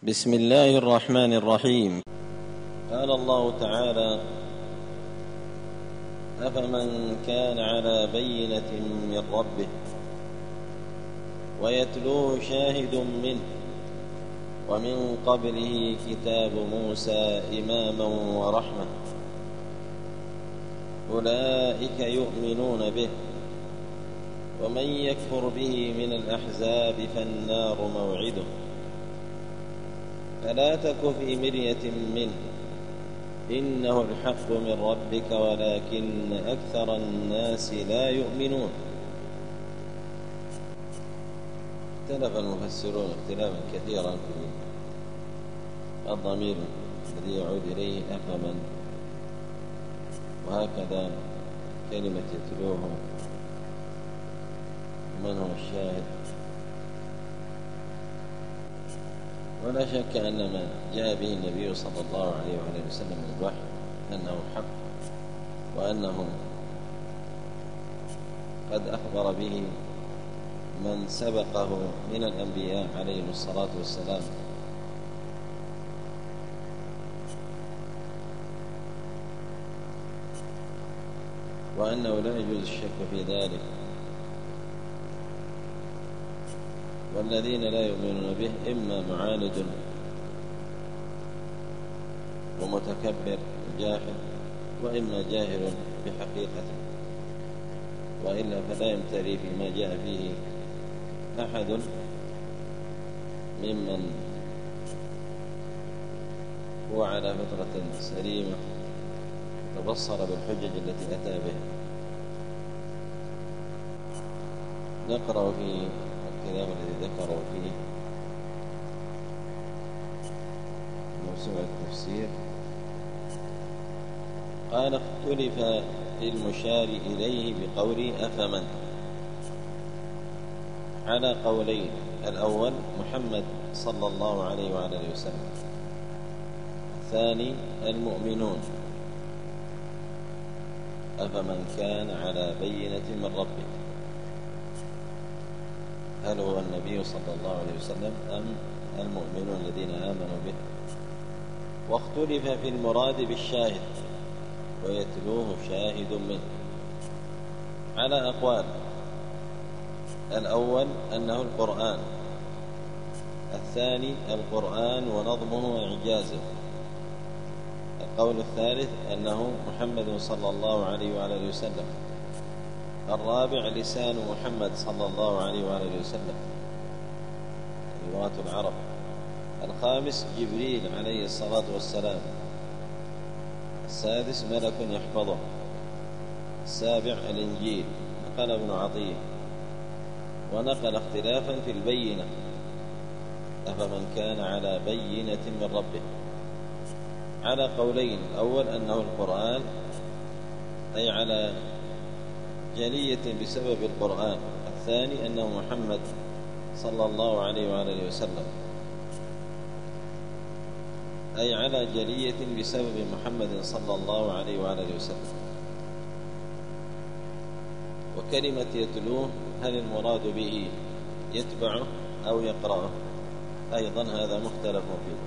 بسم الله الرحمن الرحيم. قال الله تعالى: أفمن كان على بينة من ربه ويتلوه شاهد منه ومن قبله كتاب موسى إماما ورحمة أولئك يؤمنون به ومن يكفر به من الأحزاب فالنار موعده فلا تك في مرية منه إنه الحق من ربك ولكن أكثر الناس لا يؤمنون. اختلف المفسرون اختلافا كثيرا في الضمير الذي يعود إليه أفمن، وهكذا كلمة يتلوه من هو الشاهد. ولا شك أن ما جاء به النبي صلى الله عليه وسلم من الوحي أنه حق، وأنه قد أخبر به من سبقه من الأنبياء عليهم الصلاة والسلام، وأنه لا يجوز الشك في ذلك. والذين لا يؤمنون به إما معاند ومتكبر جاحد، وإما جاهل بحقيقته، وإلا فلا يمتري فيما جاء فيه أحد ممن هو على فطرة سليمة تبصر بالحجج التي أتى بها. نقرأ في الكلام الذي ذكروا فيه موسوعة التفسير. قال: اختلف في المشار إليه بقول أفمن على قولين: الأول محمد صلى الله عليه وآله وسلم، الثاني المؤمنون. أفمن كان على بينة من ربه، هل هو النبي صلى الله عليه وسلم أم المؤمنون الذين آمنوا به؟ واختلف في المراد بالشاهد ويتلوه شاهد منه على أقوال: الأول أنه القرآن، الثاني القرآن ونظمه وإعجازه، القول الثالث أنه محمد صلى الله عليه وآله وسلم، الرابع لسان محمد صلى الله عليه وآله وسلم لغات العرب، الخامس جبريل عليه الصلاة والسلام، السادس ملك يحفظه، السابع الإنجيل. نقل ابن عطية ونقل اختلافا في البينة: أفمن كان على بينة من ربه، على قولين: الأول أنه القرآن، أي على جلية بسبب القرآن، الثاني أنه محمد صلى الله عليه وآله وسلم، أي على جلية بسبب محمد صلى الله عليه وآله وسلم. وكلمة يتلوه، هل المراد به يتبعه أو يقرأه؟ أيضا هذا مختلف فيه،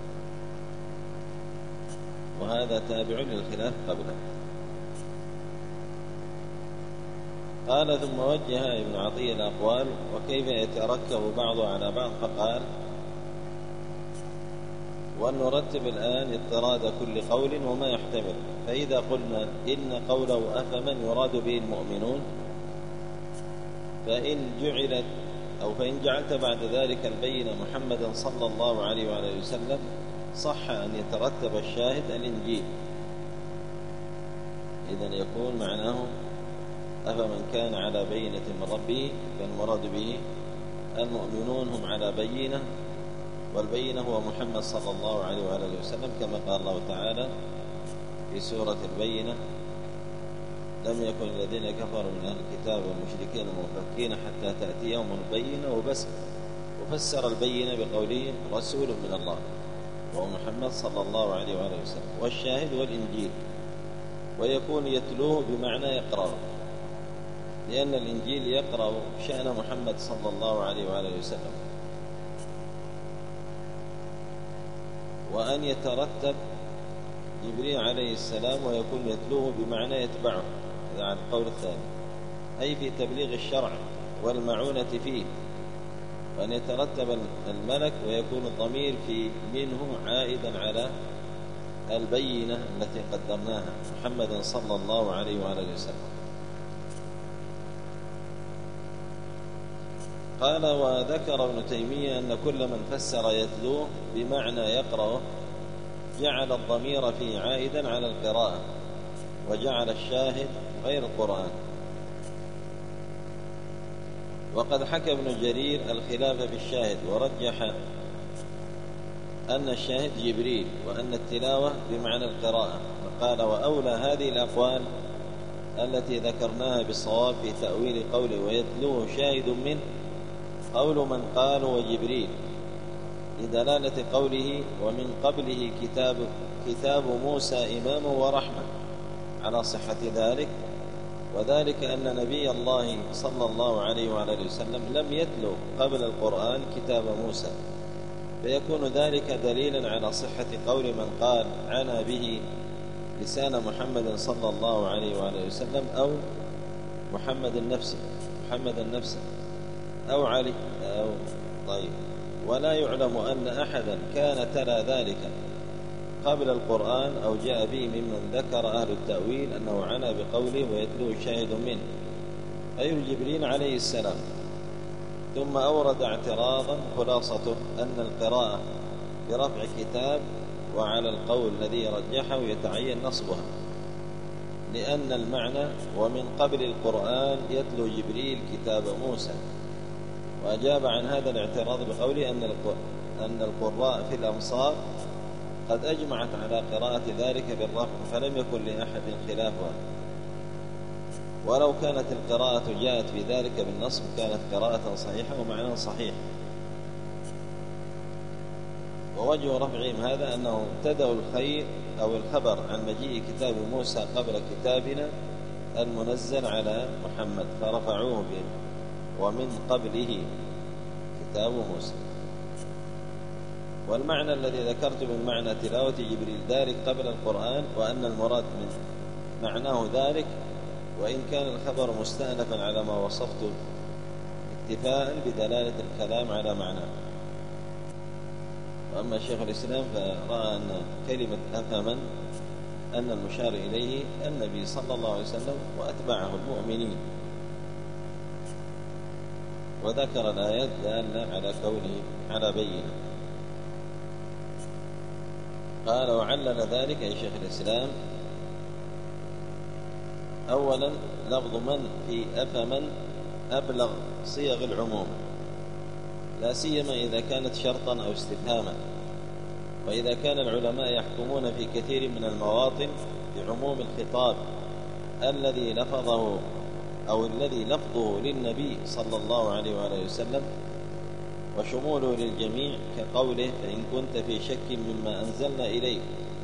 وهذا تابع للخلاف قبله. قال: ثم وجه ابن عطية الأقوال وكيف يتركب بعضها على بعض، فقال: ونرتب الآن اضطراد كل قول وما يحتمل. فإذا قلنا إن قوله أفمن يراد به المؤمنون، فإن جعلت بعد ذلك البين محمدا صلى الله عليه وآله وسلم، صح أن يترتب الشاهد الإنجيل. إذن يكون معناه أفمن كان على بينة من ربه، فالمراد به المؤمنون هم على بينة، والبينة هو محمد صلى الله عليه وآله وسلم، كما قال الله تعالى في سورة البينة: لم يكن الذين كفروا من أهل الكتاب والمشركين منفكين حتى تأتيهم البينة. وبس، وفسر البينة بقوله رسول من الله، وهو محمد صلى الله عليه وآله وسلم. والشاهد والإنجيل، ويكون يتلوه بمعنى يقرأ، لأن الإنجيل يقرأ شأن محمد صلى الله عليه وآله وسلم. وأن يترتب جبريل عليه السلام ويكون يتلوه بمعنى يتبعه، هذا على القول الثاني، أي في تبليغ الشرع والمعونة فيه، وأن يترتب الملك ويكون الضمير في منه عائدا على البينة التي قدرناها محمد صلى الله عليه وآله وسلم. قال: وذكر ابن تيمية أن كل من فسر يتلوه بمعنى يقرأه جعل الضمير فيه عائدا على القراءة، وجعل الشاهد غير القرآن. وقد حكى ابن جرير الخلاف في الشاهد، ورجح أن الشاهد جبريل، وأن التلاوة بمعنى القراءة، فقال: وأولى هذه الأقوال التي ذكرناها بالصواب في تأويل قوله ويتلوه شاهد منه قول من قال وجبريل، لدلالة قوله ومن قبله كتاب موسى إمام ورحمة على صحة ذلك، وذلك أن نبي الله صلى الله عليه وآله وسلم لم يتلو قبل القرآن كتاب موسى، فيكون ذلك دليلا على صحة قول من قال عنا به لسان محمد صلى الله عليه وآله وسلم أو محمد النفس أو علي أو طيب. ولا يعلم أن أحدا كان تلا ذلك قبل القرآن أو جاء به ممن ذكر أهل التأويل أنه عنا بقوله ويتلوه شاهد منه أي جبريل عليه السلام. ثم أورد اعتراضا خلاصته أن القراءة برفع كتاب، وعلى القول الذي رجحه يتعين نصبها، لأن المعنى ومن قبل القرآن يتلو جبريل كتاب موسى. وأجاب عن هذا الاعتراض بقوله أن القراء في الأمصار قد أجمعت على قراءة ذلك بالرفع، فلم يكن لأحد خلافها، ولو كانت القراءة جاءت في ذلك بالنصب كانت قراءة صحيحة ومعنى صحيح. ووجه رفعهم هذا أنهم ابتدأوا الخير أو الخبر عن مجيء كتاب موسى قبل كتابنا المنزل على محمد، فرفعوه به ومن قبله كتاب موسى. والمعنى الذي ذكرت من معنى تلاوة جبريل ذلك قبل القرآن، وأن المراد من معناه ذلك، وإن كان الخبر مستأنفا على ما وصفته اكتفاء بدلالة الكلام على معناه. وأما شيخ الإسلام فرأى أن كلمة أفهمن أن المشار إليه النبي صلى الله عليه وسلم وأتباعه المؤمنين، وذكر الآيات دالة على كونه على بينة. قال: وعلل ذلك أي شيخ الإسلام أولا لفظ من في أفمن أبلغ صيغ العموم، لا سيما إذا كانت شرطا أو استفهاما، وإذا كان العلماء يحكمون في كثير من المواطن بعموم الخطاب الذي لفظه أو الذي لفظه للنبي صلى الله عليه وآله وسلم وشموله للجميع، كقوله فإن كنت في شك مما أنزلنا إليك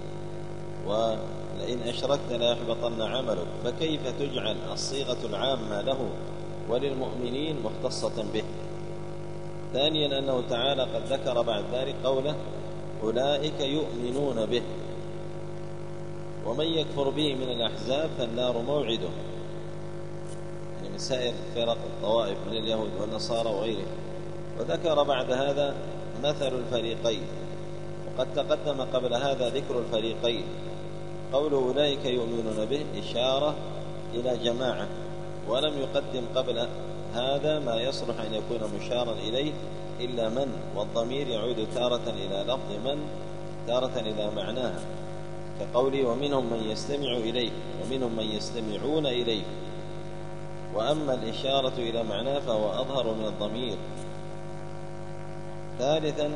ولئن أشركت ليحبطن عملك، فكيف تجعل الصيغة العامة له وللمؤمنين مختصة به؟ ثانيا أنه تعالى قد ذكر بعد ذلك قوله أولئك يؤمنون به، ومن يكفر به من الأحزاب فالنار موعده، يعني من سائر فرق الطوائف من اليهود والنصارى وغيرهم. وذكر بعد هذا مثل الفريقين، وقد تقدم قبل هذا ذكر الفريقين، قول أولئك يؤمنون به إشارة إلى جماعة، ولم يقدم قبل هذا ما يصلح أن يكون مشارا إليه إلا من، والضمير يعود تارة إلى لفظ من تارة إلى معناها، كقوله ومنهم من يستمع إليك ومنهم من يستمعون إليك. وأما الإشارة إلى معناه فهو أظهر من الضمير. ثالثا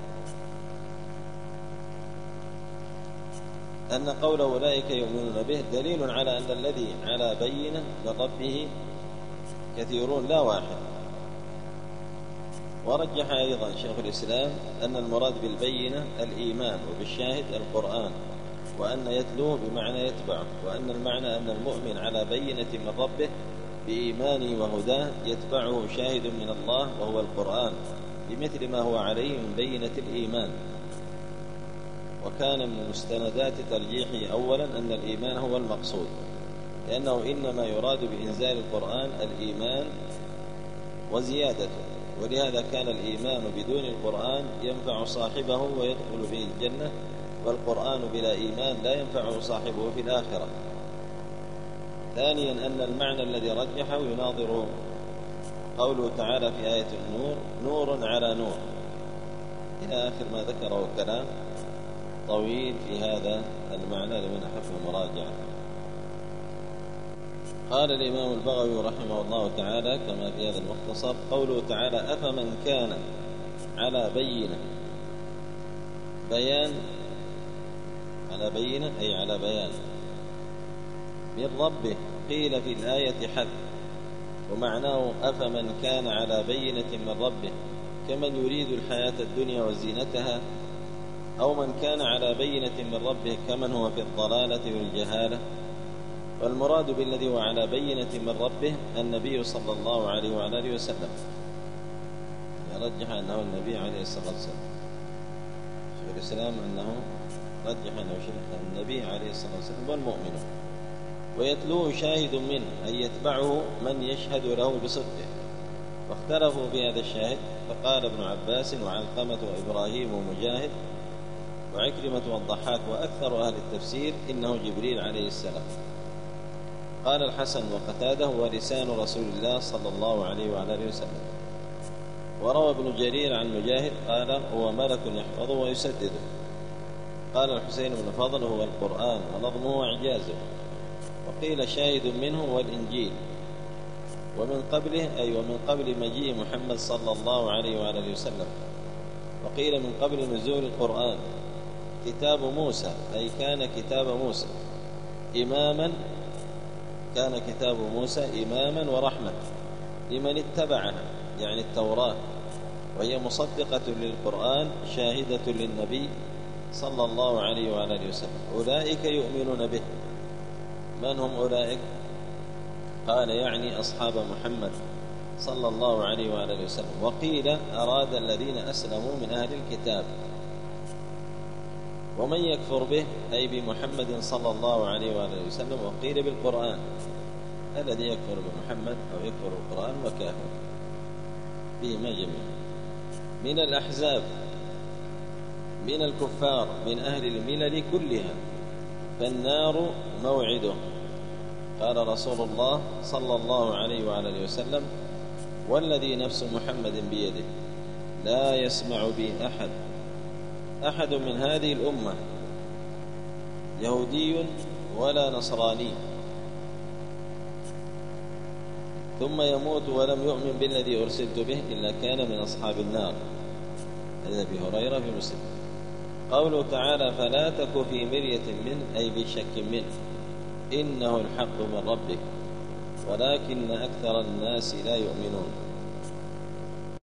أن قول أولئك يؤمنون به دليل على أن الذي على بينة من ربه كثيرون لا واحد. ورجح أيضا شيخ الإسلام أن المراد بالبينة الإيمان، وبالشاهد القرآن، وأن يتلوه بمعنى يتبعه، وأن المعنى أن المؤمن على بينة من ربه بإيمانه وهداه يتبعه شاهد من الله وهو القرآن، بمثل ما هو عليه من بينة الإيمان. وكان من مستندات ترجيحه أولا أن الإيمان هو المقصود، لأنه إنما يراد بإنزال القرآن الإيمان وزيادته، ولهذا كان الإيمان بدون القرآن ينفع صاحبه ويدخل به الجنة، والقرآن بلا إيمان لا ينفع صاحبه في الآخرة. ثانيا أن المعنى الذي رجحه يناظر قوله تعالى في آية النور: نور على نور، إلى آخر ما ذكره كلام طويل في هذا المعنى لمن أحب المراجعة. قال الإمام البغوي رحمه الله تعالى كما في هذا المختصر: قوله تعالى: أفمن كان على بينة، بيان على بينة أي على بيان من ربه، قيل في الآية حد، ومعناه أفمن كان على بينة من ربه كمن يريد الحياة الدنيا وزينتها، أو من كان على بينة من ربه كمن هو في الضلالة والجهالة. والمراد بالذي هو على بينة من ربه النبي صلى الله عليه وعلى آله وسلم، يرجح أنه النبي عليه الصلاة والسلام. شيخ الإسلام أنه رجح أنه النبي عليه الصلاة والسلام والمؤمن، ويتلوه شاهد منه أن يتبعه من يشهد له بصدقه. فاختلفوا بهذا الشاهد، فقال ابن عباس وعلقمة وإبراهيم ومجاهد وعكرمة والضحاك وأكثر أهل التفسير إنه جبريل عليه السلام. قال الحسن وقتاده: هو لسان رسول الله صلى الله عليه وعلى آله وسلم. وروى ابن جرير عن مجاهد قال: هو ملك يحفظه ويسدده. قال الحسين بن فضل: هو القرآن ونظمه وإعجازه. وقيل شاهد منه والإنجيل، ومن قبله أي ومن قبل مجيء محمد صلى الله عليه وعلى آله وسلم. وقيل من قبل نزول القرآن. كتاب موسى أي كان كتاب موسى إماما، كان كتاب موسى إماما ورحمة لمن اتبعها، يعني التوراة، وهي مصدقة للقرآن شاهدة للنبي صلى الله عليه وعلى آله وسلم. أولئك يؤمنون به. من هم أولئك؟ قال: يعني أصحاب محمد صلى الله عليه وعلى آله وسلم. وقيل أراد الذين أسلموا من أهل الكتاب. ومن يكفر به أي بمحمد صلى الله عليه وعلى آله وسلم. وقيل بالقرآن، الذي يكفر بمحمد أو يكفر بالقرآن وكافر بهما جميعا. من الأحزاب، من الكفار، من أهل الملل كلها، فالنار موعده. قال رسول الله صلى الله عليه وعلى آله وسلم: والذي نفس محمد بيده لا يسمع بي أحد من هذه الأمة يهودي ولا نصراني ثم يموت ولم يؤمن بالذي أرسلت به إلا كان من أصحاب النار. هذا أبي هريرة في مسلم. قوله تعالى: فلا تك في مرية منه أي بشك منه، إنه الحق من ربك ولكن أكثر الناس لا يؤمنون.